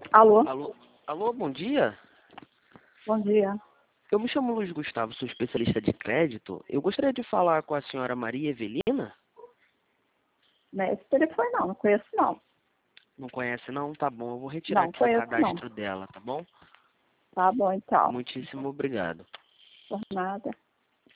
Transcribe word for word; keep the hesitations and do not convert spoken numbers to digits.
Alô? Alô, alô, bom dia. Bom dia. Eu me chamo Luiz Gustavo, sou especialista de crédito. Eu gostaria de falar com a senhora Maria Evelina. Não é esse telefone não, não conheço não. Não conhece não? Tá bom, eu vou retirar Não aqui o conheço não. cadastro dela, tá bom? Tá bom então. Muitíssimo obrigado. Por nada.